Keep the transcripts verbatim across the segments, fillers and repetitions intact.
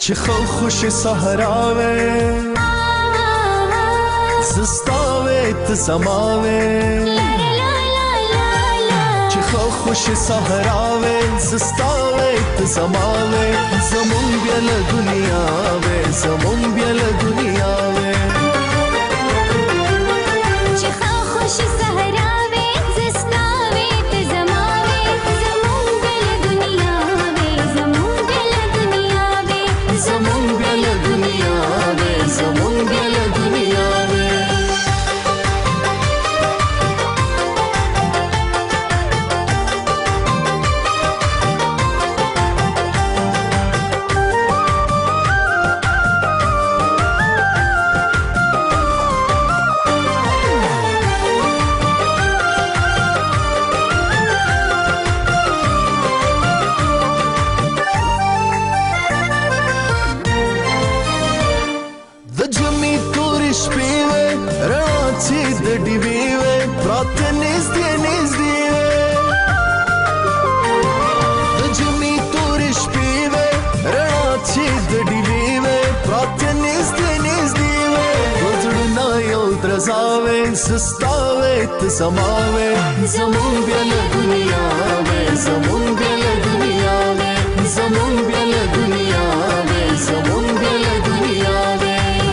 چې خو خوش صحراوي زستاوي ته سماوي چې خو خوش صحراوي زستاوي ته سماوي زمون بیا له دنیا وې زمون بیا له دنیا وې چې خو خوش صحراوي زستاوي ته سماوي زمون بیا له دنیا وې زمون بیا له دنیا وې زمون بیا له دنیا وې زمون بیا له دنیا وې زستاوي ته سماوي زمون بیا له دنیا وې زمون بیا له دنیا وې زمون بیا له دنیا وې زمون بیا له دنیا وې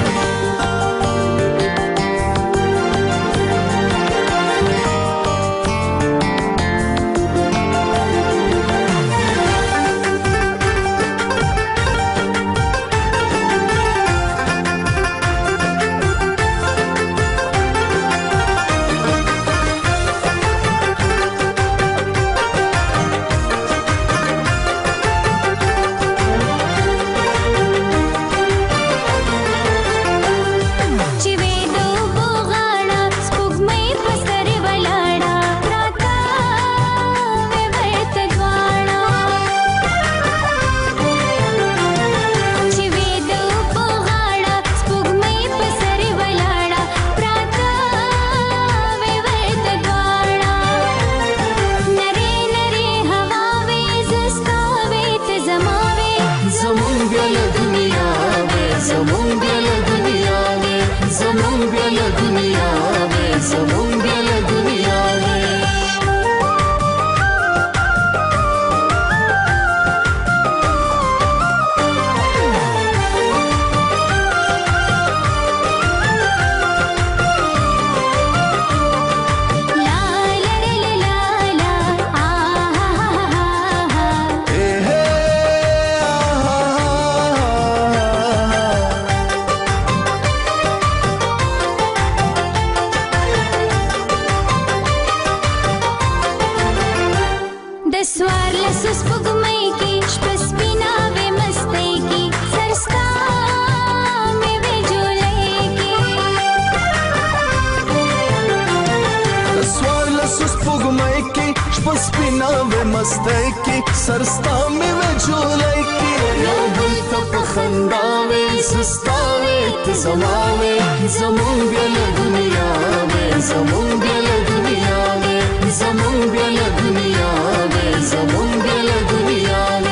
सरस्ता में मैं झोलाई की यो दिल तप खंदावे सस्तावे ते समावे ज़मून बियल दुनिया में ज़मून बियल दुनिया में ज़मून बियल दुनिया में ज़मून बियल दुनिया में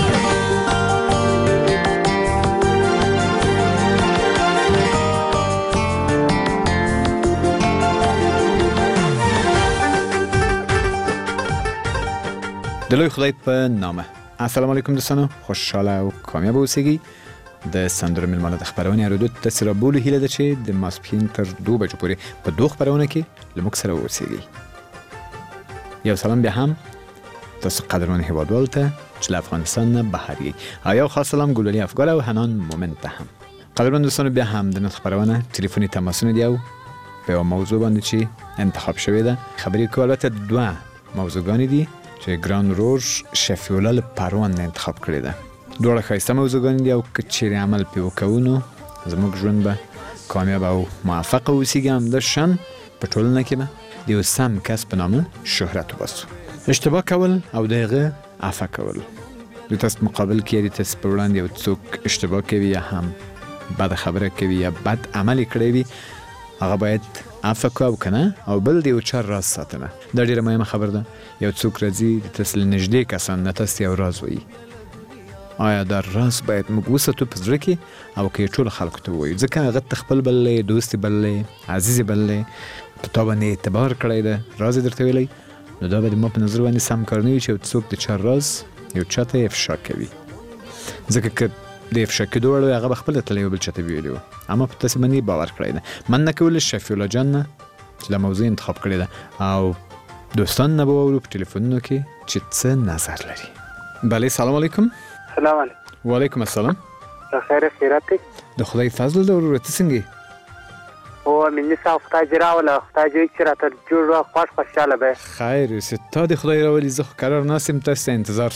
دلوی خدای په نامه. السلام علیکم دوستانو، خوشحاله او کامیاب اوسئ. د سندرو ملمانه د خبرونه اورېدو ته سره بوله هیله ده چې د ماسپښین تر دوه بجو پورې په دوه خبرونه کې له موږ سره اوسئ. یو سلام بیا هم تاسو قدرمن هیوادوال ته چې له افغانستان نه بهر یې. او یو خاص سلام ګلالي افګار او حنان مومن ته هم. قدرمن دوستانو بیا هم د نن خبرونه تلیفوني تماسونه دی او په یو موضوع باندې چې انتخاب شوې ده خبرې کوو. البته دوه موضوعګانې دي چې ګران روژ شفیولال پروان نه انتخاب کړی ده. دوړه ښایسته موضوعګانې دي او که چیرې عمل پې وکوو نو زموږ ژوند به کامیاب او موفق اوسیږي. همداشان په ټولنه کې به د یو سم کس په نامه شهرت وباسو. اشتباه کول او د هغه عفو کول. د تاسو مقابل کې د تاسو په وړاندې یو څوک اشتباه کوي یا هم بد خبره کوي یا بد عمل کړی وي، هغه باید عفو کوو او کنه او بل د یو چا راز ساتنه. دا ډیره مهمه خبره ده. یو څوک راځي د تاسو له نږدې کسان نه تاسو یو راز وایي آیا دا راز باید موږ وساتو په زړه کې او که یې ټولو خلکو ته ووایو؟ ځکه هغه ته خپل بللی، دوست بللی، عزیز بللی، په تا باندې اعتبار کړی ده، راز یې درته ویلی، نو دا به د ما په نظر باندې سم کار نه وي چې یو څوک د چا راز یو چا ته افشا کوي. ځکه که د افشا کېدو وړ وی هغه به خپله تللی یو بل چا ته ویلي وو، اما په تاسې باندې باور کړی ده. مننه کولی شفیع الله جان نه چې دا موضوع انتخاب کړې ده او دوستان نه به واورو په ټلیفونونو کې چې څه نظر لري. بله سلام علیکم. سلام علیکم. وعلیکم السلام. خیر خیرات دی؟ د خدای فضل ده ورور ته څنګه یې؟ او مینې صاحب خدای دې راوله، خدای دې چې راته جوړ وه، خوښ خوشحاله به یې. خیر اوسې، تا دې خدای راولي، زه خو قرار ناست یم تاسو ته انتظار.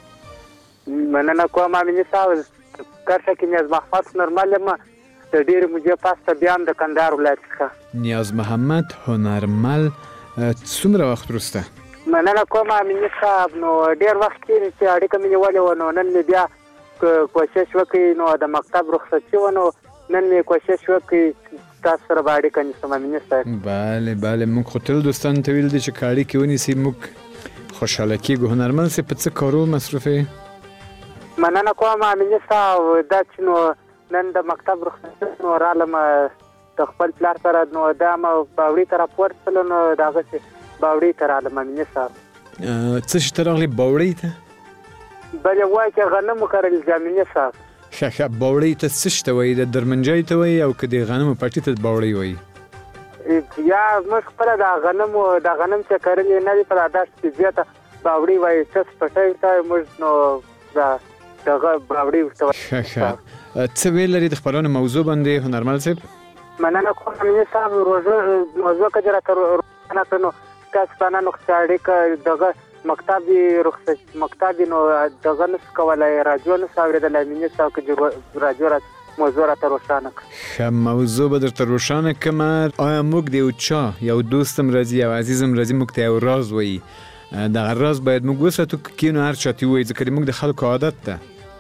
مننه کوم مینې صاحب، کرښه کې نیاز محمد هنرمل یم د ډېرې مودې پس ته بیا هم د کندهار ولایت څخه. نیاز محمد هنرمل څومره وخت وروسته؟ مننه کوم مینې صاحب، نو ډېر وخت کېږي چې اړیکه مې نیولې وه، نو نن مې بیا کوشش وکړي، نو د مکتب رخصتي وه، نو نن مې کوشش وکړي تاسو سره به اړیکه نیسم مینې صاحب. بله بله، موږ خو تل دوستانو ته ویل دي چې که اړیکې ونیسي موږ خوشحاله کېږو. هنرمل صاحب په څه کارو مصروف یې؟ مننه کوم مینې صاحب، دا چې نو نن د مکتب رخصتي نو رالم د خپل پلار سره، نو دا مې باوړي ته راپورتلو، نو د هغسې باوړي ته رالم مینې صاحب. څه شي ته راغلې باوړۍ ته؟ بلې وایي چې غنم وکرل مینې صاحب. ښه ښه، باوړۍ ته څه شي ته وایي؟ د درمنجای ته وایي او که د غنمو پټي ته باوړۍ وایي؟ یا موږ خپله د غنمو د غنم چې کرلې نه دي په دا داشت کې زیاته باوړۍ وایي، چس پټی ته موږ نو د دغه باوړۍ ورته وایي. ښه ښه، څه ویل لري د خپرونې موضوع باندې هنرمل صاحب؟ مننه کوم مینې صاحب، روژه موضوع که دې راته روښانه کړه، نو تاسو ته نن خو اړیکه دغه مکتب یې رخصت مکتب یې نو دغه نسو کولی، راجو نسو اورېدلی مینې صاحب، که راجو را موضوع راته روښانه کړه. ښه، موضوع به درته روښانه کړمه. آیا موږ د یو چا یو دوستم راځي یو عزیزم راځي موږ ته یو راز وایي، دغه راز باید موږ وساتو که کینو هر چا ته ووایي، ځکه د موږ د خلکو عادت ده.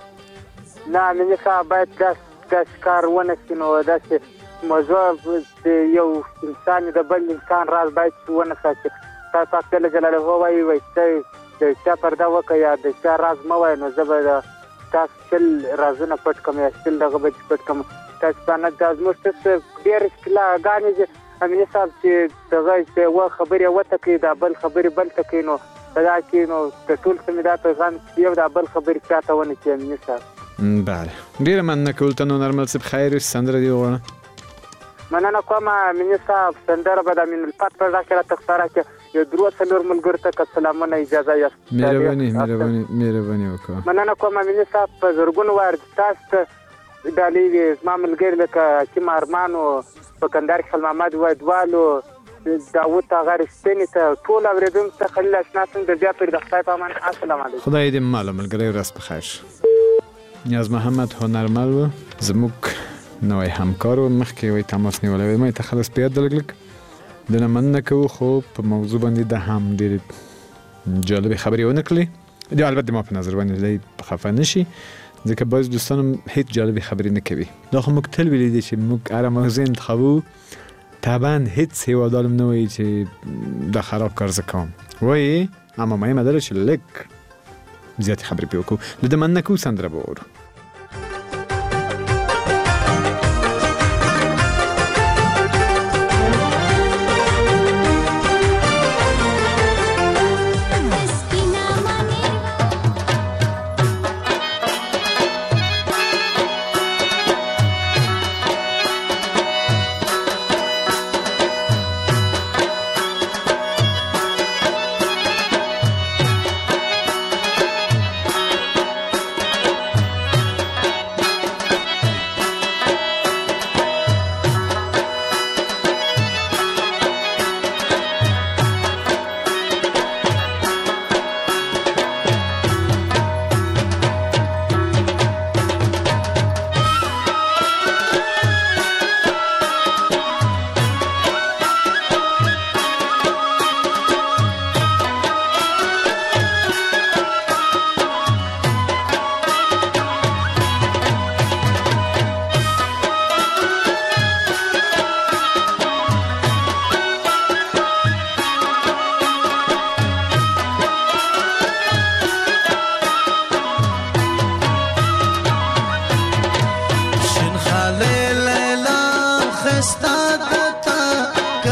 نه مینې صاحب، باید داسې کار ونه شي، نو داسې موضوع د یو انسان د بل انسان راز باید ونه ساتي. تاسو پاک جل جلاله وایي وایي چې د چا پرده وکړه یا د چا راز مه وایه، نو زه به د تاسو شل رازونه پټ کړم یا شل دغه به پټ کړم. تاسو باندې دا زموږ څه ډېرې اصطلاحګانې دي امینې صاحب چې دغه چې یوه خبرې وته کوي دا بل خبرې بل ته کوي، نو په دا کې نو د ټول څه مې دا پیغام یو دا بل خبرې چا ته ونه کړي امینې صاحب. بله، ډېره مننه کول ته نو هنرمل صاحب. خیر اوسې، سندره دې وغواړه. مننه کوم امینې صاحب، سندره به د امین الفت په غږ کې راته ښکاره کړه. یو درو څلور ملګرو ته که سلامونه اجازه یاست. مهرباني مهرباني مهرباني وکړه. مننه کوم امینې صاحب، په زرګونو وار تاسو ته ډالۍ وي زما ملګري لکه حکیم ارمان و په کندهار کې خلیل محمد وایدوال و داود اغا رښتیني ته ټول اورېدونکو ته خلیل اشنا څنګه د بیا پرې د خدای په امان. السلام علیکم. خدای دې ماله ملګری ورځ په خیر. نیاز محمد هنرمل و زموږ نوی همکار و، مخکې وایي تماس نیولی وی، ما یې ته خلاص په یاد لږ لږ د نه مننه کوو، خو په موضوع باندې د هم ډېرې جالبې خبرې ونه کړلې. د البته ما په نظر باندې دی خفه نه شي، ځکه بعضې دوستان هم هېڅ جالبې خبرې نه کوي. دا خو موږ تل ویلي دي چې موږ هره موضوع انتخابو، طبعا هېڅ هېوادوال هم نه وایي چې دا خراب کار زه کوم، وایي اما مهمه دا ده چې لږ زیاتې خبرې پرې وکړو. له ده مننه کوو، سندره به واورو.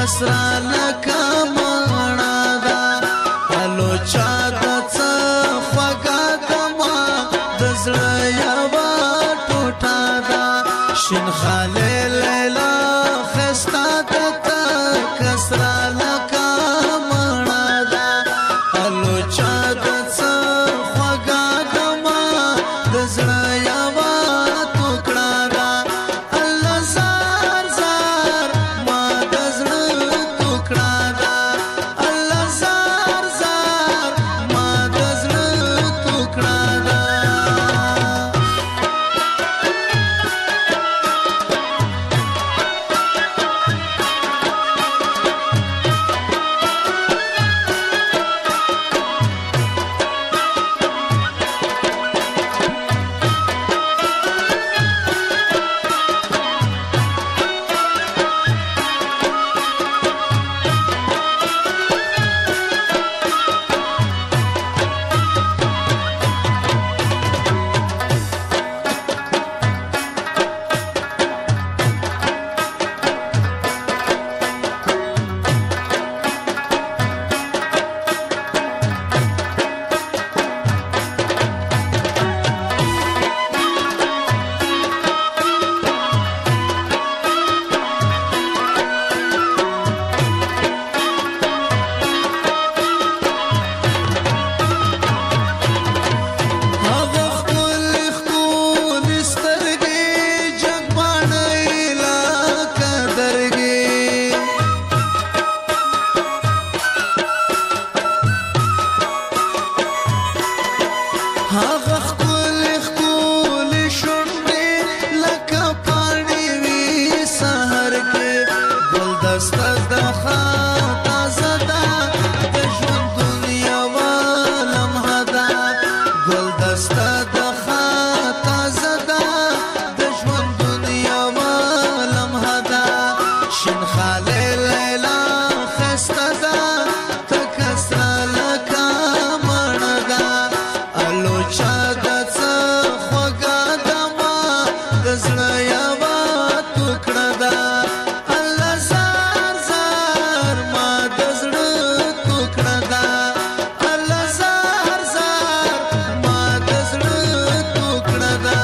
کسرا لکه مانا دا الو چا د څه خوږه دما د زړه یوه ټوټه دا شین خاله لیلا خستا دتا کسرا لکه مانا دا الو چا د څه خوږه دما د زړه یوه ټوکړه دا الله زار زار ما د زړه ټوکړه دا الله زار زار ما د زړه ټوکړه دا هغه خپل خپل سترګې جګبانۍ لکه درګې هغه خپل خپل شونډې لکه پاڼې وي سهار کې ګلدسته د خاطا زده د ژوند دنیا و لمحه ده ګلدسته د خاطا زده د ژوند دنیا و لمحه ده شین خاله لیلا خسته ده ته کسره لکه مڼه ده الو چا د څه خوږه دما د زړه یوه ټوکړه ده الله زار زار ما د زړه ټوکړه ده الله زار زار ما د زړه ټوکړه ده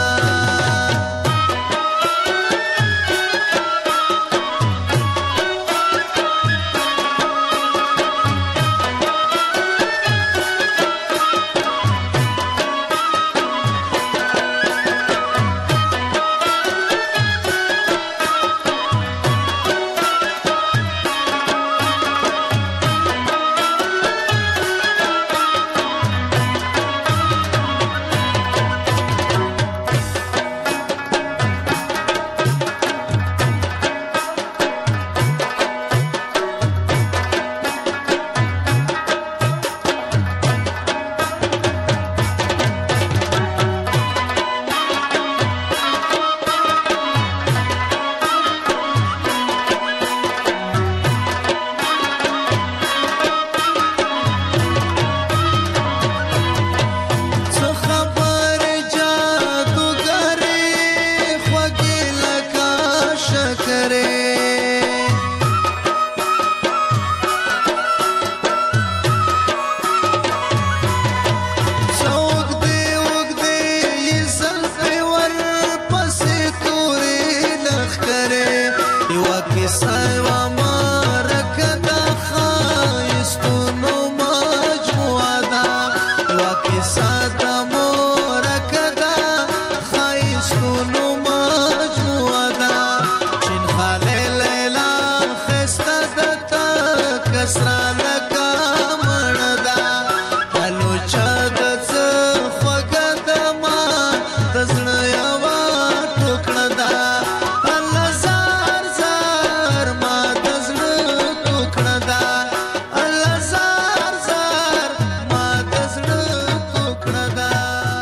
څه خبرې جادوګرې خوږې لکه شکرې څه اوږدې اوږدې یې زلفې ورپسې تورې لښکرې یوه کیسه یوه مرکه ده ښایستونو مجموعه ده یوه کیسه د مرکه ده ښایستونو مجموعه ده چین خاله لیلا ښایسته ده ته کسره لکه مڼه ده الو چا د څه خوږه دما د زړه یوه ټوکړه ده الله زار زار ما د زړه ټوکړه ده الله زار زار ما د زړه ټوکړه ده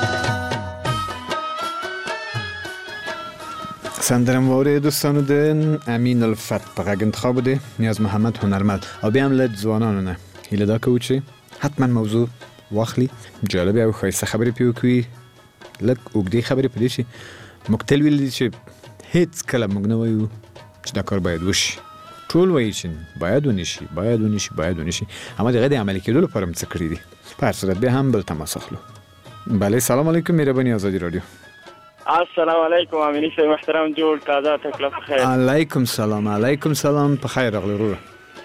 سندرم واره دوستانو د امین الفت په غږ انتخاب بوده نیاز محمد هنرمند او بیا هم له ځوانانو نه هیله دا کوو چې حتما موضوع واخلي جالبه او ښایسته خبرې پې وکړي لږ اوږدې خبرې په دې چې موږ تل ویلي چې هیڅ کله موږ نه وایو چې دا کار باید وشي ټول وایي چې باید ونشي باید ونشي باید ونشي اما دغه د عملي کېدو لپاره څه کړی دي. په هر صورت بیا هم بل تماس اخلو. بله سلام علیکم مهرباني آزادي رادیو. السلام علیکم امینی صاحب محترم جوړ تازه تکلیف خیر. علیکم سلام علیکم سلام په خیر راغلی وروره.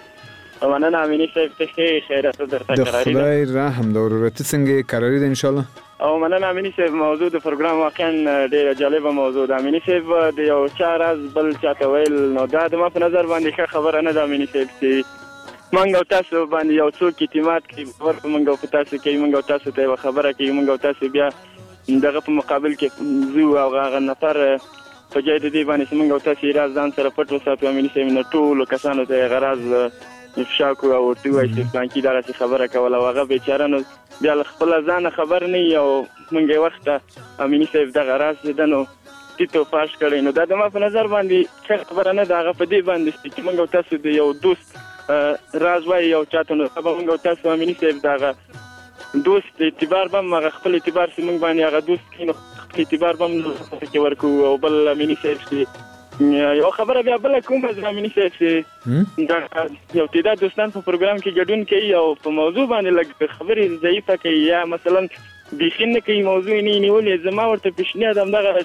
مننه امینی صاحب ته ښې خیرات درته د قراري ده. خدای رحم د وروره ته څنګه قراري ده ان شاء الله. او مننه امینی صاحب موضوع د پروګرام واقعا ډېره جالبه موضوع ده. امینی صاحب د یو چا راز بل چاته ویل نو دا د ما په نظر باندې ښه خبره نه ده امینی صاحب چې موږ او تاسو باندې یو څوک اعتماد کوي ور په موږ او په تاسو کوي موږ او تاسو ته یوه خبره کوي موږ او تاسو بیا دغه په مقابل کې زو او هغه نفر په ځای د دې باندې چې موږ او تاسو یې راز ځان سره پټ وساتو امیني صاحب نو ټولو کسانو ته یې هغه راز افشا کړو او ورته ووایي چې فلانکي دغسې خبره کوله او هغه بیچاره نو بیا له خپله ځانه خبر نه وي او موږ یې وخته امیني صاحب دغه راز چې ده نو ټیټ او فاش کړی نو دا د ما په نظر باندې ښه خبره نه ده. هغه په دې باندې چې موږ او تاسو د یو دوست راز وایي یو چاته نو به موږ او تاسو امیني صاحب دغه دوست اعتبار به هم هغه خپل اعتبار چې موږ باندې هغه دوست کړي نو خپل اعتبار به هم کې ورکوو او بل امیني صاحب چې یو خبره بیا بله کومه زه امیني صاحب چې دا یو تعداد دوستان په پروګرام کې ګډون کوي او په موضوع باندې لږ خبرې ضعیفه کوي یا مثلا بیخي نه کوي موضوع یې نه نیولې زما ورته پیشنهاد همدغه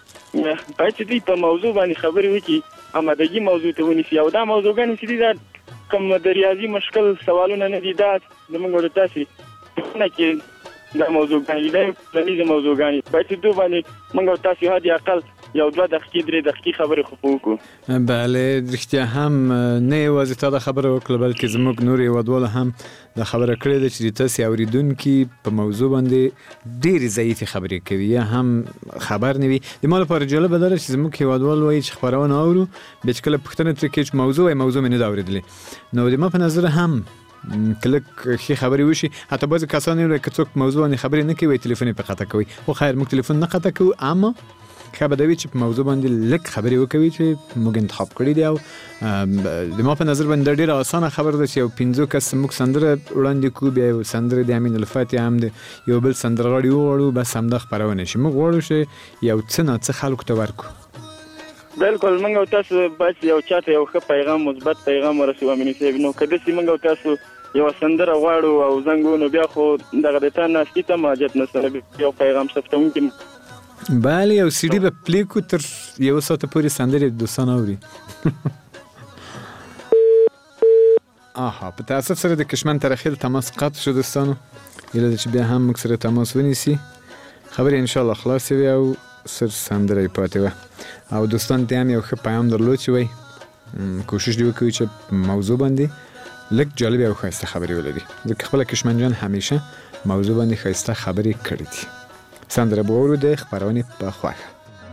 باید چې دوی په موضوع باندې خبرې وکړي آمادګي موضوع ته ونیسي او دا موضوعګانې چې دي دا کوم د ریاضي مشکل سوالونه نه دي دا زموږ او د تاسې نه کې دا موضوعګانې دا ټولنیزه موضوعګانې باید چې دوی باندې موږ او تاسې حد اقل یو دوه دقیقې درې دقیقې خبرې خو وکړو. بله رښتیا هم نه یوازې تا دا خبره وکړه بلکې زموږ نور هېوادوالو هم دا خبره کړې ده چې د تاسې اورېدونکي په موضوع باندې ډېرې ضعیفې خبرې کوي یا هم خبر نه وي. د ما لپاره جالبه دا ده چې زموږ هېوادوال وایي چې خپرونه اورو بیا چې کله پوښتنه ترې کوي چې موضوع وایي موضوع مې نه ده اورېدلې نو د ما په نظر هم کله ښې خبرې وشي حتی بعضې کسان یې که څوک موضوع باندې خبرې نه کوي تلیفون یې پرې قطع کوي خو خیر موږ تلیفون نه قطع کوو اما ښه به دا وي چې په موضوع باندې لږ خبرې وکوي چې موږ انتخاب کړي دي او د ما په نظر باندې دا ډېره اسانه خبره ده چې یو پنځو کس موږ سندره وړاندې کړو بیا یو سندره د امین الفتح هم د یو بل سندرغاړي وغواړو بس همدا خپرونه شي موږ غواړو چې یو څه نه څه خلکو ته ورکړو. بلکل موږ او تاسو باید یو چاته یو ښه پیغام مثبت پیغام ورسوو امیني صاحب نو که داسې موږ او تاسو یوه سندره غواړو او زنګ نو بیا خو دغه د تا ناستي ته حاجت نشته یو پیغام ثبتوونکي بله یو سیډي به پلی کړو تر یو ساعته پورې سندرې دوستان اوري. آها په تاسف سره د کشمن ترخیل تماس قطع شو دوستانو ایله چې بیا هم موږ سره تماس ونیسي خبرې انشاءالله خلاصې وي او سر سندره یې پاتې وه او دوستان ته هم یو ښه پیام درلود چې وایي کوشش دې وکوي چې موضوع باندې لږ جالبې او ښایسته خبرې ولري ځکه خپله کشمن جان همیشه موضوع باندې ښایسته خبرې کړې دي. سندره به واورو د خپرونې په خوښه.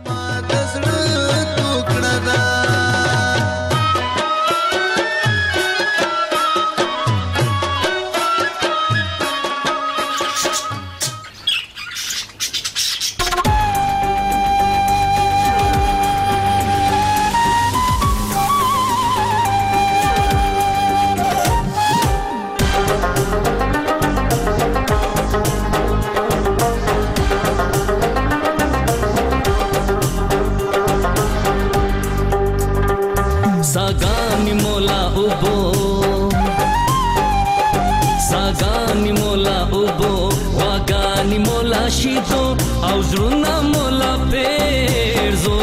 सागानी मोला उबो सागानी मोला उबो वागानी मोला शीतो आउजरुना मोला पेरजो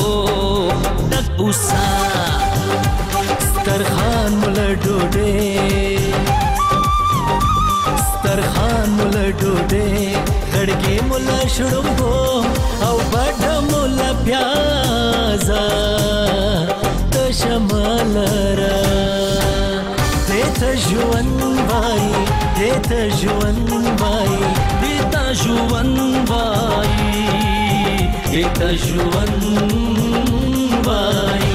दकुसा سترخان मोला डोडे سترخان मोला डोडे खड़गे मोला शुड़ुंगो او बड़ा मोला प्याजा شمالرا دیتا جوان بای دیتا جوان بای دیتا جوان بای دیتا جوان بای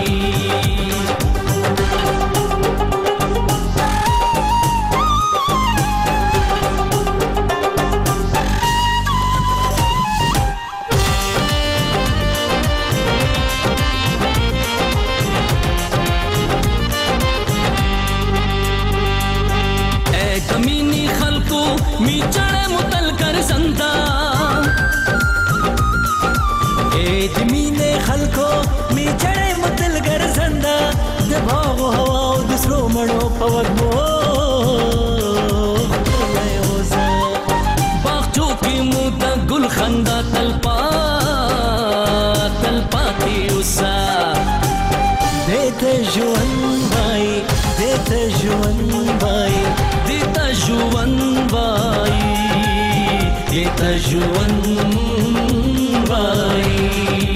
मी चढ़े मुतल कर संता ए जमीने खलको मी चढ़े मुतल कर संदा दबाओ ژوند وای دیتا ژوند وای دیتا ژوند وای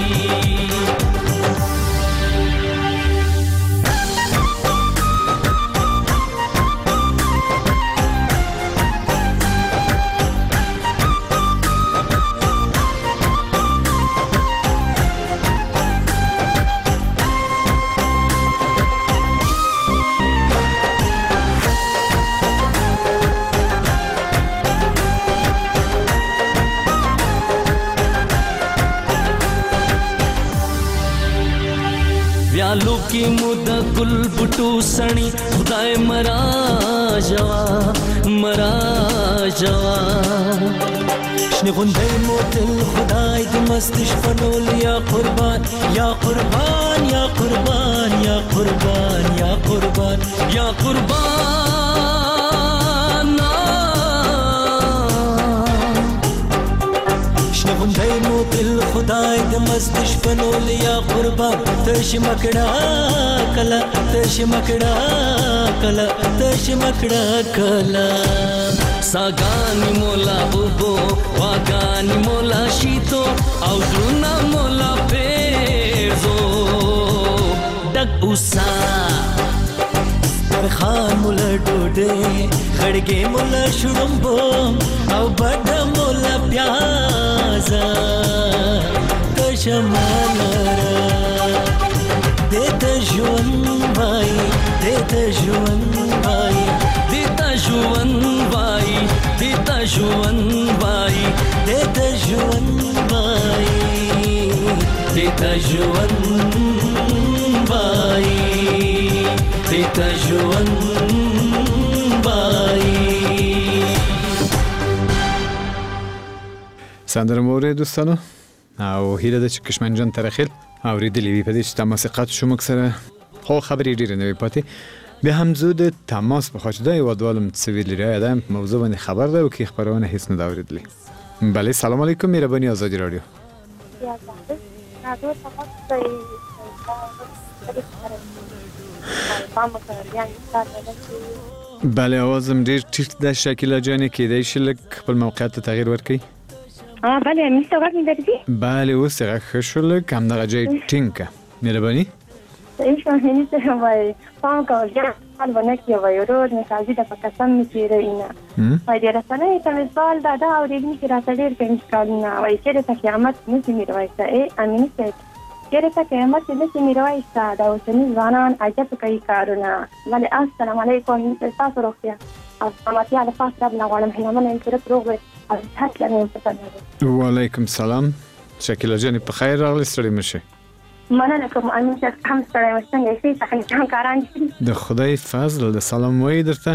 व्यालो की मुद गुल बुटू सणी खुदाए मरा जवा मरा जवा شنه غنده موتل خدای د مستش فنول یا قربان یا قربان یا قربان یا قربان یا قربان یا قربان شنه غنده موتل خدای د مستش فنول یا قربان تش مکڑا کلا تش مکڑا کلا تش مکڑا کلا ساگانی مولا بوبو واگانی مولا شیتو او درونا مولا پیرزو ڈگ اوسا درخان مولا ڈوڈے خڑگے مولا شڑمبو او بڑا مولا پیازا کشمالا دیتا جون بائی دیتا جون بائی دیتا جون بائی دیتا جون بائی دیتا جون بائی دیتا جون بائی دیتا جون بائی سندره مورد دوستانو او هیله ده چې کشمن جان ترخیل اوریدلی وي په دې چې تماسقات شو موږ سره خو خبرې ډېرې نه وي پاتې بیا هم زه د تماس په خواهش ده هیوادوالم څه ویلي رایم په موضوع باندې خبر ده او که خبرونه هیڅ نه ده اوریدلی بله سلام علیکم مهرباني آزادی رادیو بله آوازم ډېر ټیټ ده شکیلا جانې کیدای شي لږ خپل موقعیت ته تغییر ورکړئ آه بله میسته غږ مې درځي بله اوس یې غږ ښه شو لږ همدغه ځای ټینګ که مهرباني صحیح شو میسته وای پام کوه جان حال ونه کړې وای ورور مې قاضي ده په قسم مې تېروینه وای د رسنیو ته مې سوال دا ده اورېدلي چې راته ډېر کوي کارونه وای چېرې ته قیامت نشي میرویسه ای امیني صاحب چېرې ته قیامت نشي میرویسه دا اوسني ځوانان عجب کوي کارونه بله السلام علیکم ستاسو روغتیا او سلامتیا له پاس رب نه غواړم هیلهمنه یم چې رب روغ وي او صحت لرئ وعلیکم سلام شکیلا جانې په خیر راغلی ستړي مه شئ مننه کوم امین صاحب هم ستړی یم څنګه یې ښه کاران دي د خدای فضل د سلام وایي درته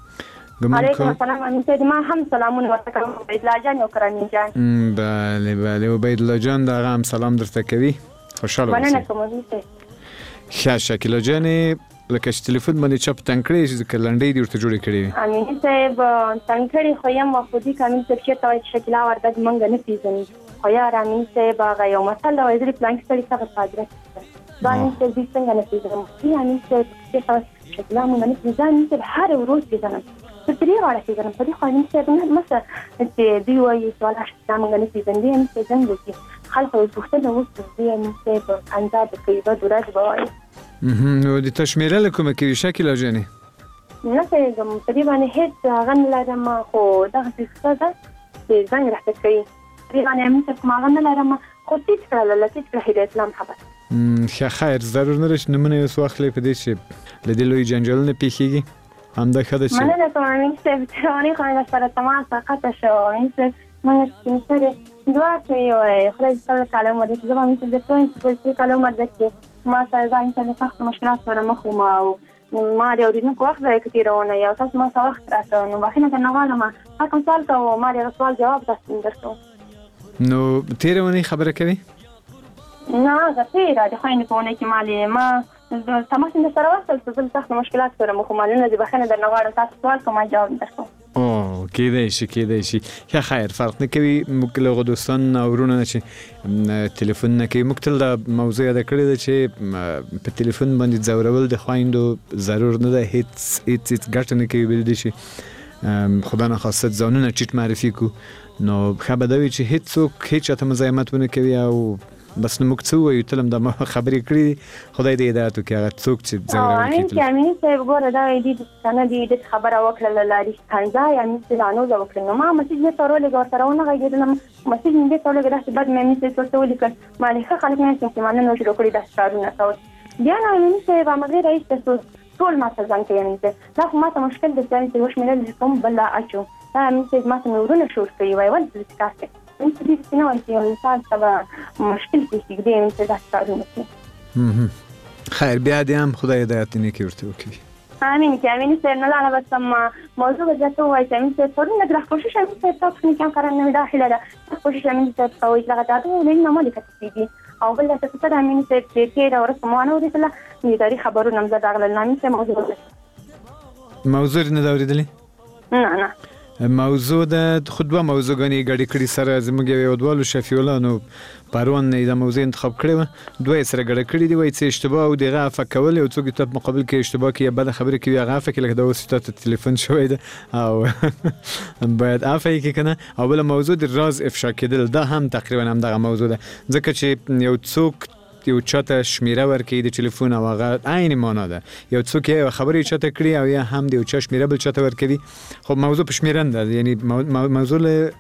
علیکم السلام امین صاحب ما هم سلامونه ورته کوم عبیدالله جان او کرامین جان بله بله عبیدالله جان دغه هم سلام درته کوي خوشحاله اوسئ مننه کوم امین صاحب ښه شکیلا جانې لکه چې تلیفون باندې چپ تنګ کړی چې لنډۍ دې ورته جوړې کړې وي امین صاحب تنګ کړی خو یم خودي که امین صاحب چېرته وایي چې شکیلا وردګ موږ نه پېژني خو یار امین صاحب هغه یو متل دی وایي زه د پلانکي سړي څخه صادره دا امین صاحب دوی څنګه نه پېژنم دوی امین صاحب چېرته وایي شکیلا موږ نه پېژنم زه امین صاحب هر ورځ پېژنم زه درې واړه پېژنم په دې خو امین صاحب نه مسه چې دوی وایي چې والا شکیلا موږ نه پېژني دوی امین صاحب زنګ وکړي خلکو یې پوښتنه وکړي دوی امین صاحب انځار به کوي بد ورځ به وایي نو د تشمیره له کومه کوي شکیلا جانې نه پوهېږم په دې باندې هېڅ هغه نه لرم خو دغسې څه ده چې زنګ راته کوي په دې باندې امین صاحب کوم هغه نه لرم خو ټیټ کړه له ټیټ کړه هدایت اسلام خبر ښه خیر ضرور نه ده چې نومونه یې اوس واخلئ په دې چې له دې لوی جنجالونه پېښېږي همدا ښه ده چې مننه کوم امین صاحب رواني خو مې درسره تماسه قطع شو امین صاحب موږ سپین سرې دعا کوي وایي خدای دې څلور کاله عمر درکړي زه به امین صاحب درته وایم چې څلور کاله عمر درکړي ما سره ځان سره سخت مشکلات سره مخ وم او ما د اورېدونکو وخت ضایع تېروونه یو تاسو ما څه وخت راکړه نو بخښنه درنه غواړم هر کوم سوال ته ما د هغه سوال جواب درکړو نو تېره اونۍ خبره کوي نه زه تېره د خویندې په اونۍ کې مالې ما تماس مې درسره واخیستل چې زه له سختو مشکلاتو سره مخ وم نو زه بخښنه درنه غواړم تاسو سوال کوم ما جواب درکړم اوه کېدای شي کېدای شي یا خیر فرق نه کوي موږ له دوستان او ورونو چې ټلیفون نه کوي موږ تل دا موضوع یاد کړی ده چې په ټلیفون باندې ځورول د خویندو ضرور نه ده هیڅ هیڅ هیڅ ګټه نه کوي بل دي چې خدا نخواست ځانونه ټیټ معرفي کو نو ښه به دا وي چې هیڅوک هیڅ چاته مزاحمت ونه کوي او بس نو موږ څه وایو تل هم دا خبرې کړي خدای دې هدایت وکړي هغه څوک چې ځورول امین چې امین صاحب ګوره دا دی کنه دی د خبره وکړه لاري څنګه یا امین چې زانو دا وکړه نو ما مسیج نه ترولې ګور سره ونه غږیدل مسیج نه ترولې ګدا چې بعد مې امین صاحب څه ولیکل مالک خلک نه چې مانه نو شروع کړی دا کارونه کول بیا نو امین صاحب امغه رئیس تاسو ټول ما ته ځان کوي امین صاحب دا خو ما ته مشکل د ځان چې وښ مې نه کوم بل اچو دا امین صاحب ما ته نورونه شور کوي وای ول څه کاسه انت دې څنګه وایي انسان سبا مشکل کې دې انت دا کارونه کوي خیر بیا دې هم خدای هدایت نه کوي ورته وکړي امين که امين سر نه لاله بس ما موضوع جاته وای چې امين سر پرونه د کوشش امين سر تاسو نه کم کارن نه داخله ده کوشش امين سر کوي لغه تاسو نه نه مالک تيجي او بل څه څه امين سر کې دا ورته مانو دي کله نه داري خبرونه نمزه داخله امين سر موضوع موضوع نه دا ورېدلې نه نه موضوع د خودوا موضوعګانی غړي کړي سره زموږ یو ډول شفیع الله نو پرون نه د موضوع انتخاب کړو دوی سره غړي کړي دی وای چې اشتباه او دغه فکول او څوک ته مقابل کې اشتباه کې بل خبره کوي هغه فکر لکه د وسیله تلیفون شوی ده او باید افای کې کنه او بل موضوع د راز افشا کېدل دا هم تقریبا هم دغه موضوع ده ځکه چې یو څوک یو چاته شمیره ورکړي د ټلیفون او هغه عین معنا ده یو څوک یو خبرې چاته کړي او یا هم د یو چا شمیره بل چاته ورکړي خو موضوع په شمیره نه ده یعنی موضوع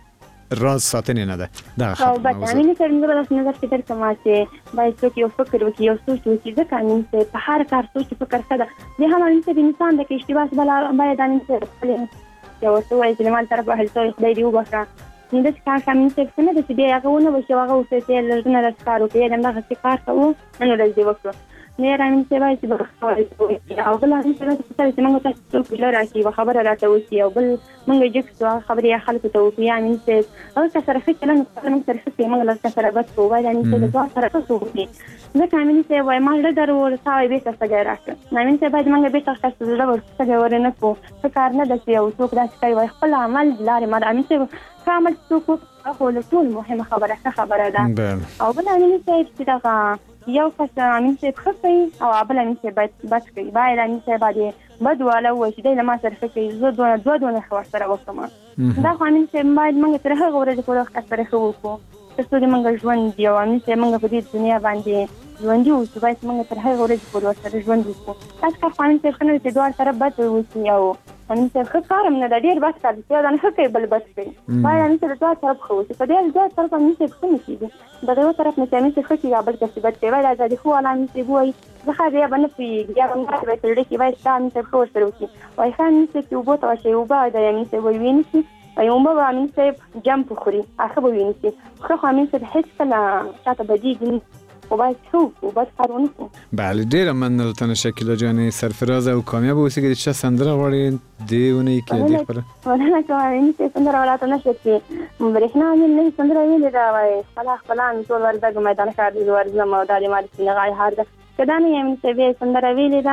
راز ساتنه نه ده دا خبره او بس امین سر موږ له نظر فکر کوم چې باید څوک یو فکر وکړي یو سوچ وکړي ځکه امین سر په هر کار سوچ فکر کړه د هم امین سر انسان د کې اشتباه بل باید امین سر یو څه وایي چې مال طرف هل څه خدای دی وبخره نو د کار کمین څه څه نه د دې هغه ونه وشو هغه اوسه چې لږه نه کار وکړي دا هغه کار کوو نو راځي وکړو نه راځي چې وایي چې بخښه او بل هغه څه چې موږ تاسو ته بل راځي خبره راته وسی او بل موږ جکسو خبرې خلکو ته وکړي امین څه او څه سره فکر نه موږ سره فکر موږ له سره بس وایي امین څه د ځان سره څه وکړي ځکه امین څه وایي ما له درو ورساوي به څه راځي امین څه باید موږ به تاسو ته ورسره ورنه کو فکر نه د یو څوک راځي وایي خپل عمل لارې ما امین څه کامل څوک خو له ټول مهمه خبره څه خبره ده او بل امین څه چې دا یو کس امین څه خفي او بل امین څه باید بس کوي باید امین څه باندې بدواله و چې د ما سره فکر زه دوه دوه دوه خبر سره وکم دا خو امین څه باید موږ تر هغه ورځې پورې وخت سره خو وکړو چې د موږ ژوند دی او امین څه موږ په دې دنیا باندې ژوند یو چې باید موږ تر هغه ورځې پورې سره ژوند وکړو تاسو خو امین څه خنو چې دوه سره بد وسی او امین څه ښه کارم نه د ډیر بس کار دی دا نه کوي بل بس کوي باید امین څه دوه طرف خو چې په دې دوه طرف امین څه څه نشي دا یو طرف نه امین څه خو چې بل څه بد کوي دا د خو امین څه وای زه خا بیا باندې پی بیا باندې به تل کې وای چې امین څه خو سره وکي وای خان څه چې وبو ته شی وبا د امین څه وای ویني او یو به امین څه جمپ خوري اخه به ویني خو امین څه هیڅ کله تاسو بدی و باید شوف و باید کارونه کو بله ډیره مننه شکیلا جان سرفراز او کامیاب اوسئ چې چا سندره غواړي دیونه کې دی خبره ولنه کوم چې سندره ولاته نشي چې برېښنا نه سندره ویلې دا وای خلاص خلاص ټول ورته میدان ښار دی ورځم او د ماري څنګه هار ده کدا نه یم چې به سندره ویلې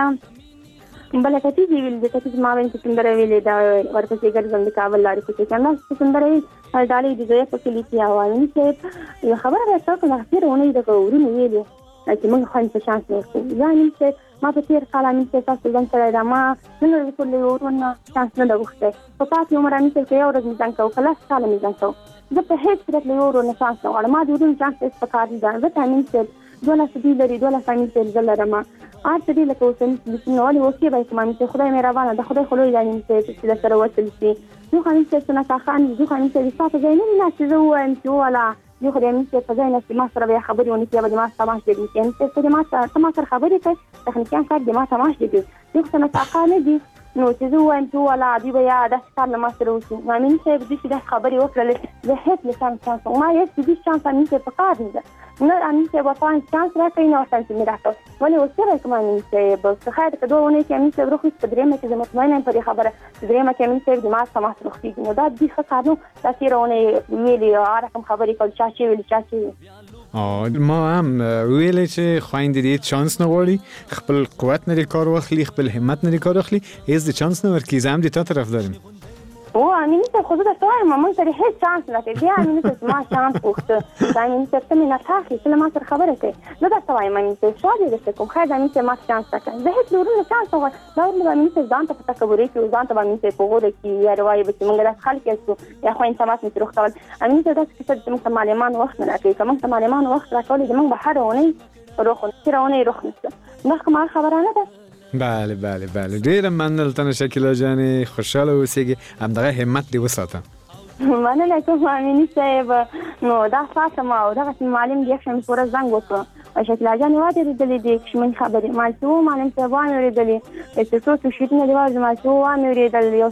دا بل کتی دی ویل د کتی ما وین چې سندره ویلې دا ورته ګرځم د کابل لاري کې څنګه سندره ډالې دې زه په کلی کې اوایي چې یو خبره راځه کومه خبرونه دې کوورونه ویلې چې موږ خو په شانس نه ورکو ځان چې ما په تیر کال امین چې تاسو ځان سره دا ما نن ورکول ورونه شانس نه دوخته په تاسو عمر امین چې یو ورځ ځان کو خلاص کال مې ځان کو زه په هیڅ ډول له ورونه شانس نه غواړم ما دې ورونه شانس په کار دي ځان ته امین چې دوله سدي لري دوله امین چې زلرما ار دې له کوم څه نو ولې وکی به کوم چې خدای مې روانه ده خدای خلوی امین چې سره وصل شي نو خامن چې څنګه خان دې خامن چې تاسو ځای نه نه چې زه وایم چې ولا یو خدای مې چې په ځای نه چې ما سره به خبرې ونی چې به ما سره دې کې چې ما سره ما سره خبرې کوي تخنیکان کار دې ما سره دې یو څه نه خان دې نو چې زه وایم چې ولا دې بیا د کار نه ما سره وسی مې چې دې چې خبرې وکړلې زه هیڅ لسان څنګه ما یې دې شانس امین چې په کار دي نه امین چې وطن شانس راکې نه وطن چې راکړ ولې وسره کوم امین چې بس خیر ته دوه ونه چې امین چې روخ په درېمه کې زما مطمئنه پر خبره درېمه کې امین چې ما سره ما سره خو نو دا دې ښه کارو تاسو رونه ویلي ارقام خبرې کول چا چې ویل چا چې او ما هم ویل چې خويند دې چانس نه غواړي خپل قوت نه کار واخلي خپل همت نه کار واخلي هیڅ د چانس نه ورکی زم دې تا طرف دارم او امین ته خو زه ته ما مونږ ته هیڅ چانس نه کوي بیا امین ته ما چانس وخته دا امین ته ته نه تاسو چې ما سره خبره کوي زه دا سوای امین ته شاده دې کوم خیر امین ته ما چانس راکړه زه هیڅ ورونه چانس نه غواړم دا امین ته ځان ته پتا کوي چې ځان ته امین ته پوغوره کی یا روایت به موږ د خلک یې یا خو انسانات مې تروخ کول امین ته دا چې موږ ته معلومان وخت نه راکړي کوم ته معلومان وخت راکړي موږ به هر ونه روخ نه روخ نه نه کومه خبره نه ده. بله بله بله ډیره مننه تنه شکیلا جان خوشاله اوسئ همدغه همت دی وساته. مننه کوم امینی صاحب نو دا فاطمه او دا معلم دی چې پورا زنګ وکړ شکیلا جان واده دې دې چې من خبرې ما څو معلم صاحب وانه دې چې څو څو شیټ نه دی واځي ما څو وانه دې یو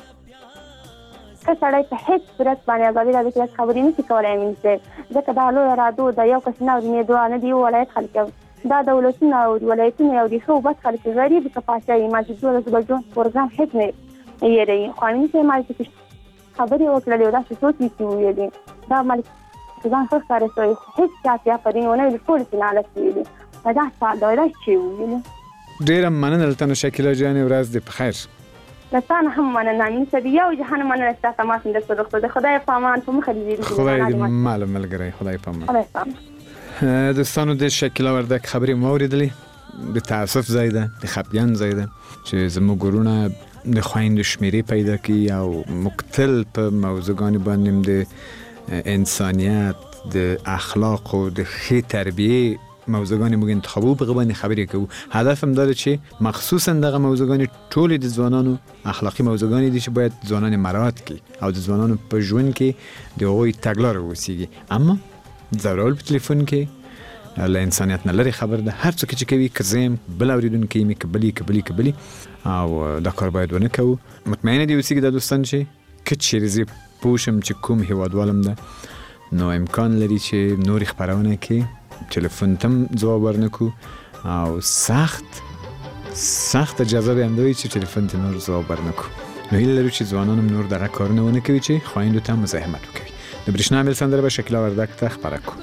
کسړای په هیڅ صورت باندې غوړي راځي خبرې نه کولای امین صاحب ځکه دا لو رادو دا یو کس نه ورنه دوه نه دی ولایت خلک دا دولتونه او ولایتونه او د خو بس خلک غریب کپاسای ما چې دوه زبرجون پروګرام هیڅ نه یې دی خو امین صاحب ما چې خبرې وکړلې دا څه څه چې ویلې دا مال ځان څه سره سوی هیڅ چاته پرېونه د ټول فینال کې دا څه دا چې ویلې ډیره مننه تنه شکیلا جان ورځ دې په خیر. لسان هم مننه امین صاحب یو جهان مننه تاسو ما څنګه سره خدای خدای پامان په مخ دې خدای دې معلوم ملګری خدای پامان. دوستانو د شکیلا وردک خبرې مو اوریدلې د تاسف زیاده د خپګان زیاده چې زموږ ګورونه د خويند شمیرې پیدا کی او مقتل په موضوعګان باندې د انسانیت د اخلاق او د ښې تربیه موضوعګان موږ انتخابو په غوښنه خبرې کوو. هدف هم دا چې مخصوصا دغه موضوعګان ټول د ځوانانو اخلاقی موضوعګان دي چې باید ځوانان مراعات کړي او د ځوانانو په ژوند کې د هغوی تګلارې وسیږي. اما ضرور په ټلیفون کې له انسانیت نه لري خبر ده هر څوک چې کوي کزم بل اوریدونکو می کبلی کبلی کبلی او دا کار باید ونه کوو. مطمئن دي اوسئ د دوستان چې کچې رزي پوښم چې کوم هیوادوالم ده نو امکان لري چې نور خبرونه کې تلیفون تم جواب ورنکو او سخت سخت اجازه به هم دوی چې تلیفون ته نور جواب ورنکو. نو هیله لرو چې ځوانانم نور دغه کارونه ونه کوي چې خويندو ته مزاحمت وکړي. د برېښنا میل سندره به شکیلا وردک ته خبره کو.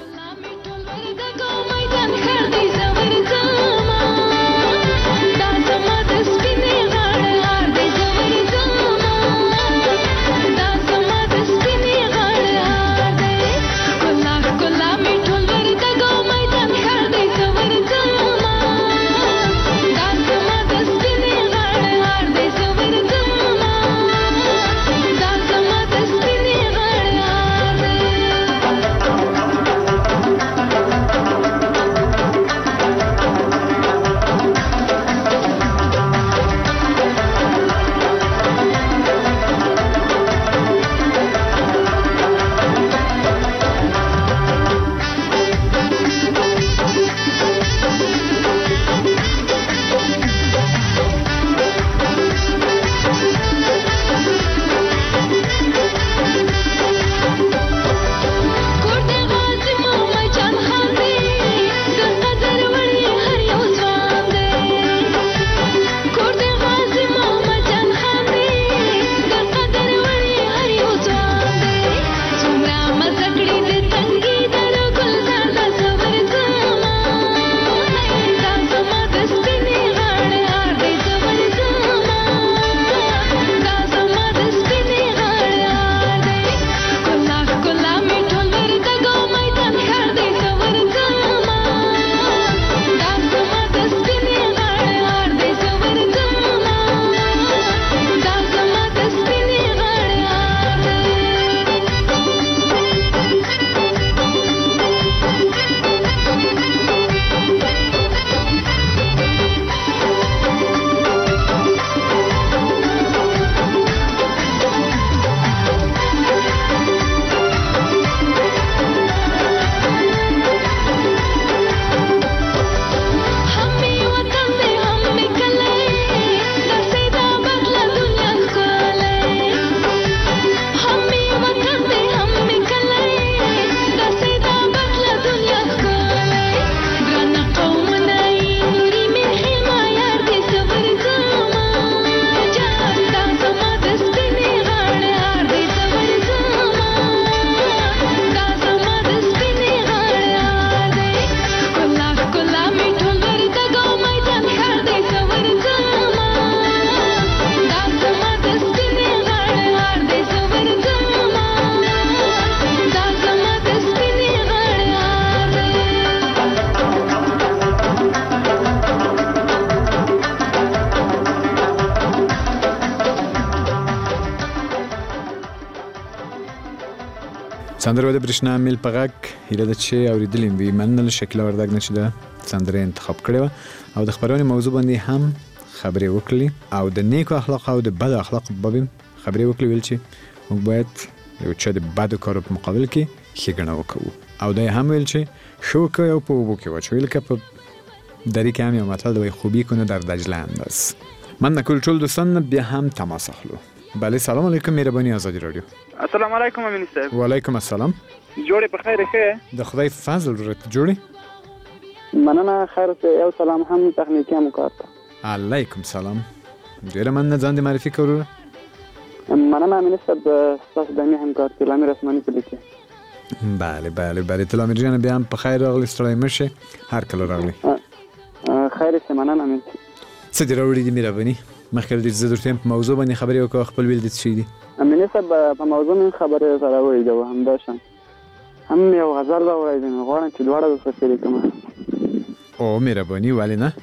سندره د برښنا میل په غږ هیله ده چې اوریدلې وي. مننه له شکیلا وردګ نه چې د سندره انتخاب کړې وه او د خبرونې موضوع باندې هم خبرې وکړلې او د نیکو اخلاق او د بدو اخلاق په باب خبرې وکړلې، ویل چې موږ باید یو چا د بدو کارو په مقابل کې ښېګڼه وکړو او دا هم ویل چې ښه وکړئ او په اوبو کې واچوئ، لکه په دری کې هم یو متل دی خوبی کنه در دجله انداز. من نکل ټول دوستان بیا هم تماس اخلو. بله سلام علیکم، مهربانی آزادی رادیو. السلام علیکم امین صاحب. و علیکم السلام. جوړې په خیر ښه؟ د خدای فضل ورته جوړې. مننه، خیر یو سلام هم تخنیکی هم کار ته. علیکم سلام. ډیره مننه، ځان دې معرفي کړو. مننه امین صاحب، تاسو د می همکار تلامیر اسماني په لیکه. بله بله بله تلامیر جان بیا هم په خیر راغلی، ستړی مشه، هر کله راغلی. خیر شه، مننه امین. څه دې راوړي دي مهرباني؟ مخکې دې زه درته په موضوع باندې خبرې وکړم، خپل ویل دې څه دي؟ امین صاحب په موضوع من خبرې سره وړي دا همدا شان هم یو غزل راوړی دی، غواړم چې دواړه درته شریکم. او مهرباني ولې نه؟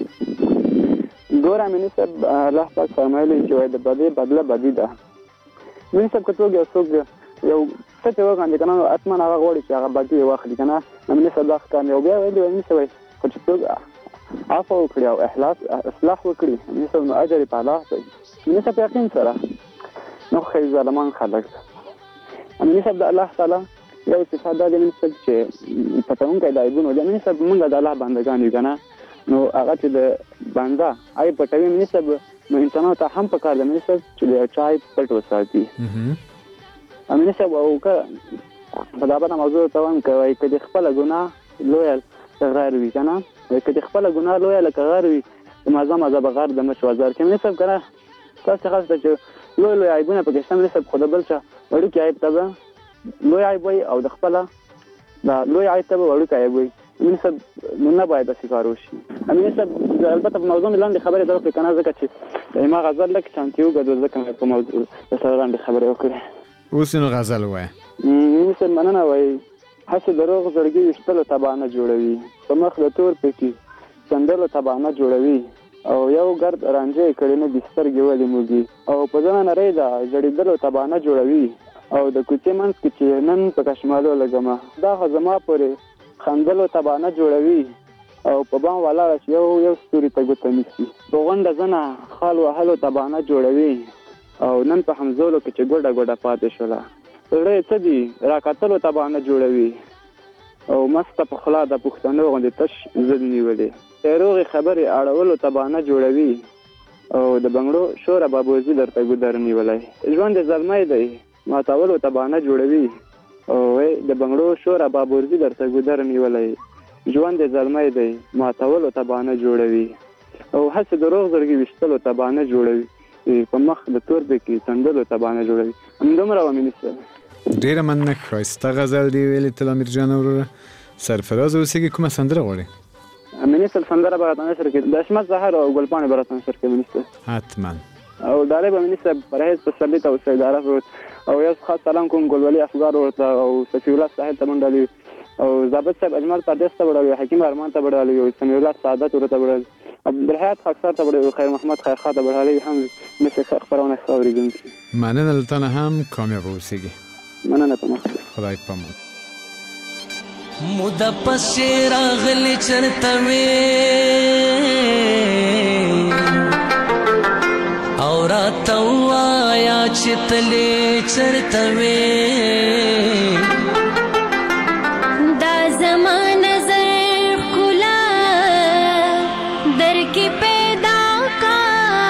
ګوره امین صاحب، الله پاک فرمایلی چې وایي د بدۍ بدله بدي ده. امین صاحب که څوک یو څوک یو څه چې وکړي که نه حتما هغه غواړي چې هغه بدي یې واخلي که نه. امین صاحب دا ښکار یو بیا ویلي امین صاحب خو چې څوک عفو وکړي او اخلاص اصلاح وکړي امین صاحب نو اجر یې په الله دی. امین صاحب یقین سره نو ښایي ظالمان خلک امین صاحب د الله تعالی یو صفت دا دی امین صاحب چې پټونکی د عیبونو دی. امین صاحب موږ د الله بندګان یو که نه، نو هغه چې د بنده عیب پټوي امین صاحب نو انسانانو ته هم پکار دی امین صاحب چې د یو چا عیب پټ وساتي. امین صاحب او که په دا باندې موضوع ته وایم که وایي که د خپله ګناه لویه غیر وي که نه، که د خپله ګناه لویه لکه غر وي د مزه مزه به غر د مچ وزر کې امین صاحب که نه تاسې خاص ته چې لوی لوی عیبونه پکې شته امین صاحب خو د بل چا وړوکي عیب ته به لوی عیب وایي او د خپله دا لوی عیب ته به وړوکی عیب وایي. امین صاحب نو نه باید داسې کار وشي. امین صاحب البته په موضوع مې لاندې خبرې در وکړې که نه، ځکه چې ما غزل لږ چانتي وګډول ځکه مې په موضوع سره لاندې خبرې وکړې. اوس نو غزل ووایه. امین صاحب مننه وایي هسې د روغ زړګي ویشتلو تبانه جوړوي، په مخ د تور پکې سندلو تبانه جوړوي او یو ګرد رانجه یې کړي نه دي سترګې ولې موږي او په ځنه نرۍ ده جړېدلو تبانه جوړوي او د کوڅې منځ کې چې نن په کشمالو لګمه دا خو زما پورې خندلو تبانه جوړوي او په بام ولاړه چې یو یو ستوري ته ګوته نیسي په غونډه ځنه خال وهلو تبانه جوړوي او نن په همزولو کې چې ګوډه ګوډه پاتې شوله زړه یې څه دي راکتلو تبانه جوړوي او مسته په خلا د پښتنو غوندې تش ضد نیولې روغې خبرې اړولو تبانه جوړوي او د بنګړو شوره بابوزي درته ګودر نیولی ژوند یې زلمی دی ماتولو تبانه جوړوي او د بنګړو شوره بابوزي درته ګودر نیولی ژوند یې زلمی دی ماتولو تبانه جوړوي او هسې د روغ زړګي ویشتلو تبانه جوړوي په مخ د تور پکې سندلو تبانه جوړوي. همدومره وه مینې صاحب. ډېره مننه، ښایسته غزل دې ویلې ته امیر جان وروره. سرفراز اوسېږي کومه سندره غواړې؟ مینې صاحب سندره به راته نشر کړي د عصمت زهر او ګلپاڼې به راته نشر کړي مینې صاحب. حتما. او ډالۍ به مینې صاحب پرهیز پسرلي ته او سید عرف او یو خاص سلام کوم ګلولي افګار ورته او صفي الله صاحب ته منډلي او ضابط صاحب اجمل پردیس ته وړاوي حکیم ارمان ته وړاوي او سمیع الله سعادت ورته وړاوي عبدالحیات خاکسار ته وړاوي خیر محمد خیرخوا ته وړاوي هم مثل خبرونه اورېدونکي. مننه له تا نه هم کامیاب اوسېږي. مننه په مخ خدای پامان. موده پسې راغلې چرته وې او راته ووایه چې تلې چرته وې دا زما نظر ښکلا درکې پیدا کا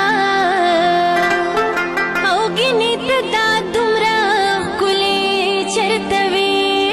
او ګینې ته دا دومره ښکلې چرته وې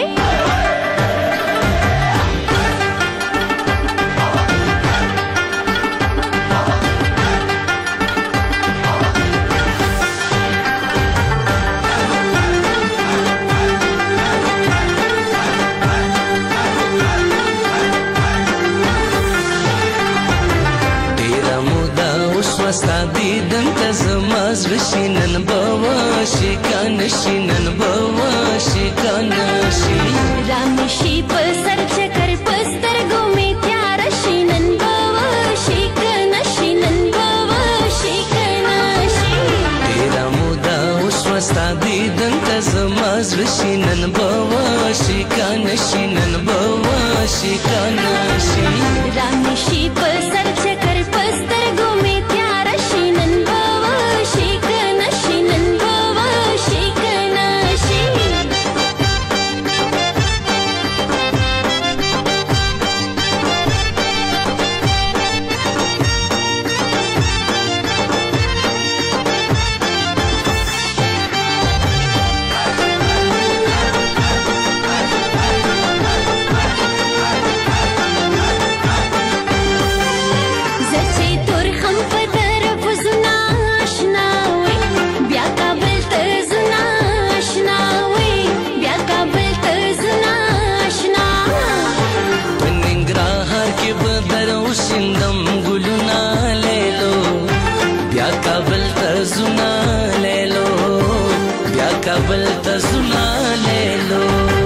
ستا دیدن ته زما زړه شي نن به وشي که نه شي نن به وشي که نه شي رامې شي په سر چکر په سترګو مې تیاره شي نن به وشي که نه شي نن به وشي که نه شي ډېره موده وشوه ستا دیدن ته ته زما زړه شي نن به وشي کنه شي نن به وشي کنه شي رانشي په سر چکر په سترګو مې تیاره شي نن به وشي کنه شي نن به وشي کنه شي کابل ته زنا لیلو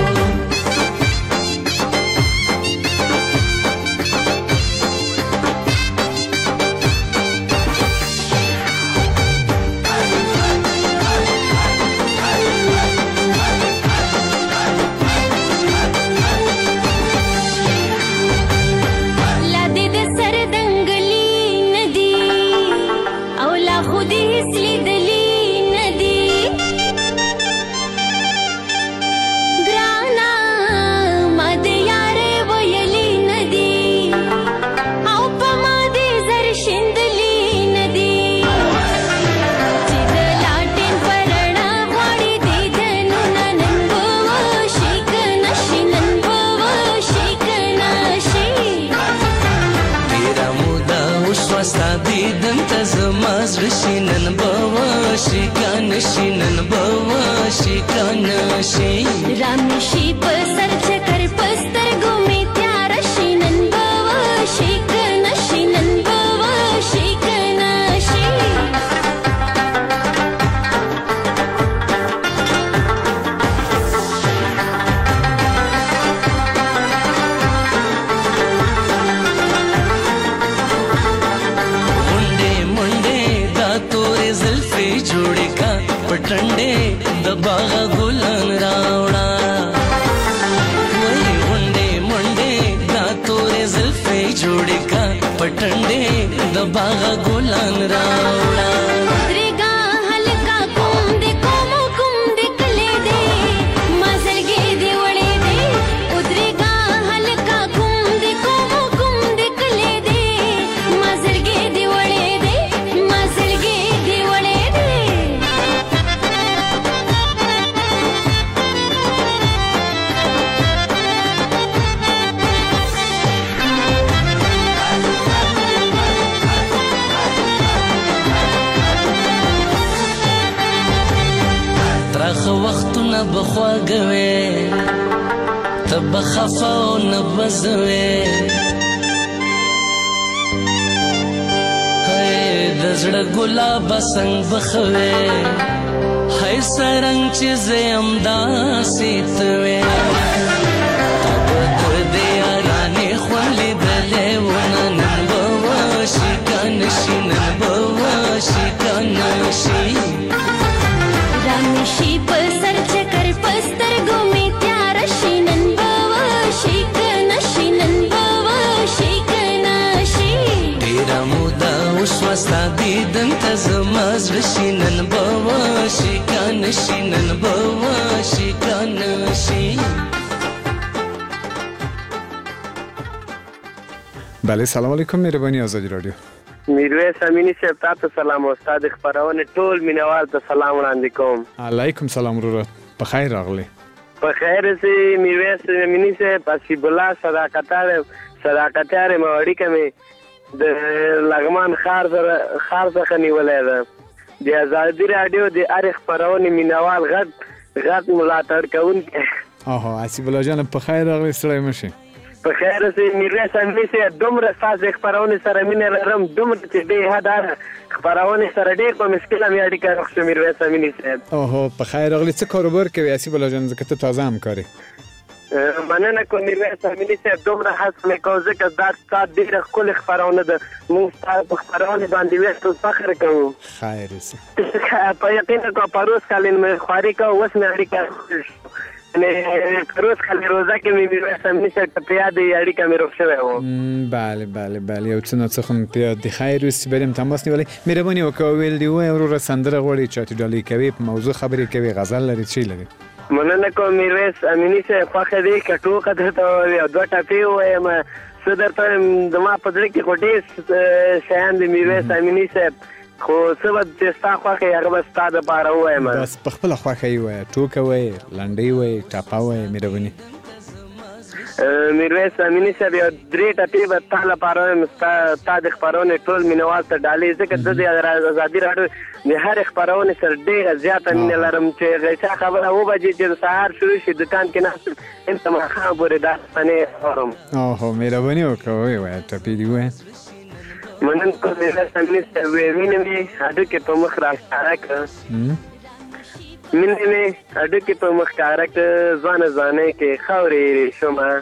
رانشي په سر چکر په سترګو مې تیاره شي نن به وشي کنه شي نن به وشي کنه شي منډې منډې دا تورې زلفې جوړې کا پټنډې د باغ ګلان راوړه وای منډې منډې دا تورې زلفې جوړې کا پټنډې د باغ ګلان راوړه وختونه بخواږوي ته بخفا او نه بزوي هی د زړه ګلاب څنګه بخوي هی سرنګ چې زم داسې توي تب دې یارانې خولې دلې ونه نن به وشي کنه شي نن به وشي کنه شي رانشي په سر چکر په سترګو مې تیاره شي نن به وشي کنه شي نن به وشي کنه شي ډېره موده وشوه ستا دیدن ته زما زړه شي نن به وشي کنه شي نن به وشي کنه شي بله سلام علیکم مهربانی آزادی رادیو میرویس امینی صاحب تاسو سلام او استاد خبرونه ټول مینوال ته سلام وړاندې کوم. علیکم سلام ورور په خیر راغلی. په خیر سي میرویس امینی صاحب حسیب الله صداقتار صداقتار موړی کمه د لغمان خار خار څخه نیولای ده د آزادی رادیو د ارخ خبرونه مینوال غټ غټ ملاتړ کوونکی. اوه حسیب الله جان په خیر راغلی سلام مشه. په خیر سي میرویس امینی صاحب دومره ساز خبرونه سره مینه لرم دومره چې به هدار خبرونه سره ډېر په مشکل مې اړیکه راخښه میرویس امینی صاحب. اوه په خیر راغلی څه کاروبار کوي حسیب الله جان زکه ته تازه همکاري؟ مننه کوم میرویس امیني صاحب دومره هڅه مې کوو ځکه دا ستا ډېره ښکلې خپرونه ده موږ ستا په خپرونې باندې ډېر فخر کوو خیر اوسې په یقینا کو پروس کالین مې خواري کوو اوس مې اړیکه پروس کالین روزه کې مې میرویس امیني صاحب ته په یاد اړیکه مې روغ شوی و بله بله بله یو څه نو څه خو مې په یاد دي خیر اوسې بریم تماس نیولی مهرباني وکړه ویل دي ووایه وروره سندره غواړي چاټي ډالۍ کوي په موضوع خبرې کوي غزل لري څه لري مننه کوم میرویس امیني صاحب خوښه دی که ټوکه درته ووایم دوه ټپې ووایم څه درته وایم زما په زړه کې خو ډېر شیان دي میرویس امیني صاحب خو څه به چې ستا خوښ یې هغه به ستا دپاره ووایم بس په خپله خوښه یې ووایه ټوکه وایې لنډۍ وایې ټپه وایې مهرباني میرویس امیني صاحب یو درې ټپې به تا لپاره وایم تا د خپرونې ټول مینوال ته ډالۍ ځکه زه د ازادي راډیو د هرې خپرونې سره ډېره زیاته مینه لرم چې غیچا خبره اوه بجې چې د سهار شروع شي دوکان کې ناست یم هلته ماښام پورې دا افسانې اورم اوهو مهرباني وکړه ویې وایه ټپې دې ووایه مننه کوم میرویس امیني صاحب وینه مې هډوکې په مخ راښکاره کړه مینه مې هډوکې په مخ ښکاره کړه ځوانه ځوانۍ کې خاورې ایرې شومه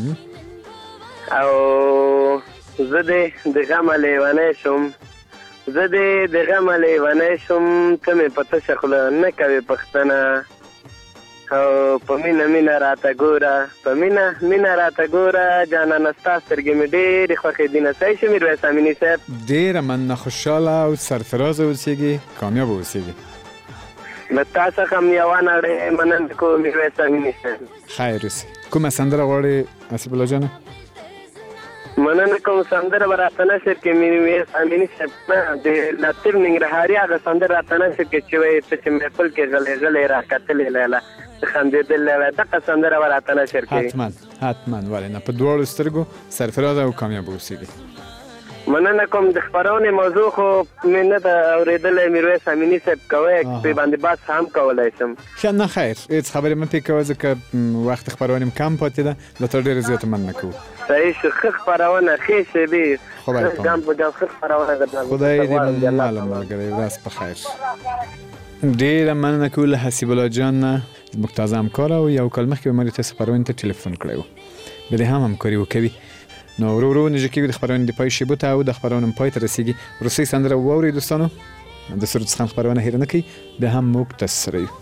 او زه دې د غمه لیونی شوم زه دې د غمه لیونی شوم ته مې په تشه خوله نه کوې پوښتنه او په مینه مینه راته ګوره په مینه مینه راته ګوره جانانه ستا سترګې مې ډېرې خوښې دي نه صحیح شو میرویس امیني صاحب ډېره مننه خوشحاله او سرفرازه اوسېږي کامیابه اوسېږي له تا څخه هم یوه نړۍ مننه کوم میرویس امیني صاحب خیر اوسې کومه سندره غواړې اسیب الله جانه مننه کوم سندره به راته نشر کې میرویس امیني صاحب نه د لطیف ننګرهاري هغه سندره راته نشر کې چې وایي ته چې محفل کې غلی غلی راکتلې لیلا خندېدلې وای دغه سندره به راته نشر کې حتما حتما ولې نه په دواړو سترګو سرفراز او کامیاب اوسېږي مننه کوم د خپرونې موضوع خو مې نه ده اورېدلی میرویس امیني صاحب کوی پرې باندې بحث هم کولی شم ښه نه خیر هېڅ خبرې مه پرې کوه ځکه وخت خپرونې هم کم پاتې ده له تا ډېره زیاته مننه کوو صحیح شو ښه خپرونه ښې شېبې ګام په ګام ښه خپرونه ده خدای دې ماله ملګری ورځ په خیر ډېره مننه کوو له حسیب الله جان نه زموږ تازه همکاره او یو کال مخکې به ما ته خپرونې ته ټلیفون کړی و بیا دې هم همکاري وکوي نو ورو ورو نږدې کېږو د خپرونې د پای شیبو ته او د خپرونې هم پای ته رسېږي وروستۍ سندره واورئ دوستانو د سرود څخه خپرونه هېره نه کوي بیا هم موږ تاسو سره یو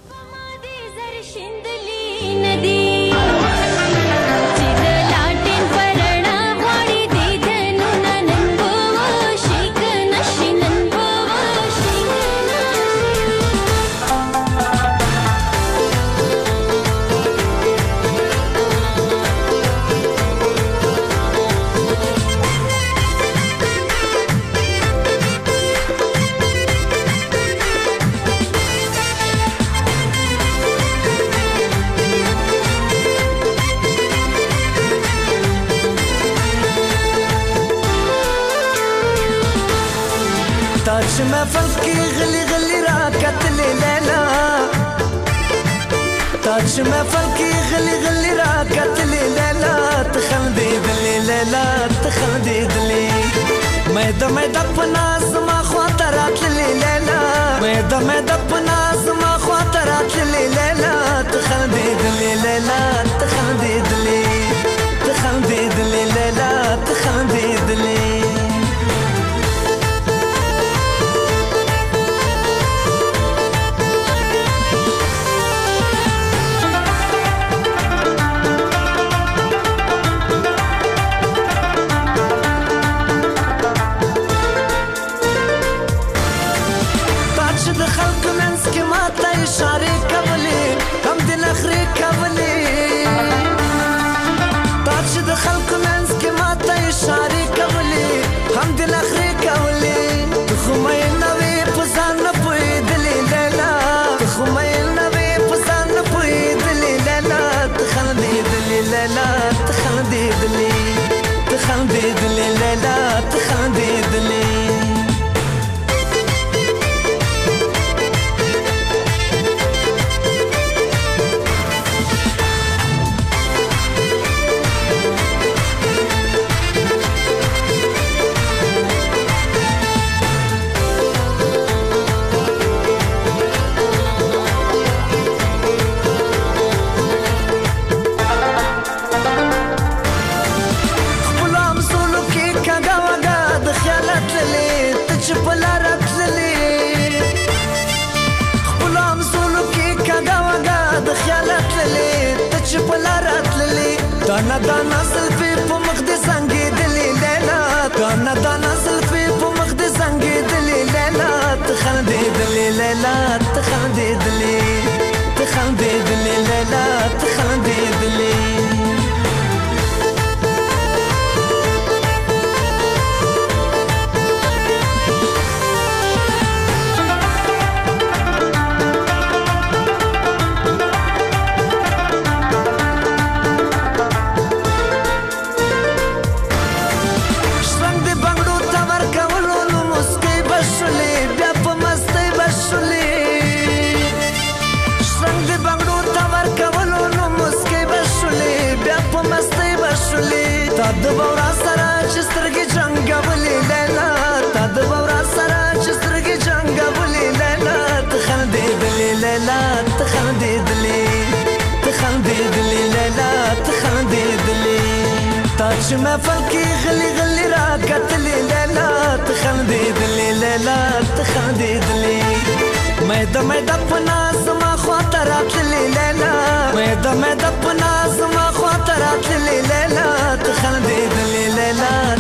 تاج محفل کی غلی غلی راکتلې لیلا تاج محفل کی غلی غلی راکتلې لیلا تخندېدلې لیلا تخندېدلې مې د مې د پناز ما خواته راتللې لیلا مې د مې د پناز ما خواته راتللې لیلا تخندېدلې لیلا تخندېدلې تخندېدلې لیلا تخندېدلې دانا دانا زلفي په مخ دې زنګېدلې لیلا دانا دانا زلفي په مخ دې زنګېدلې لیلا ته خندېدلې لیلا ته خندېدلې ته خندېدلې لیلا ته خندېدلې تا د باورا سره چې سترګې جنګولې لیلا تا د باورا سره چې سترګې جنګولې لیلا ته خندېدلې لیلا ته خندېدلې ته خندېدلې لیلا ته خندېدلې تا چې محفل کې غلي غلي راکتلې لیلا ته خندېدلې لیلا ته خندېدلې مېده مېده په ناز زما خواته راتللې لیلا مېده مېده په ناز زما خواته راتللې لیلا ته خندېدلې لیلا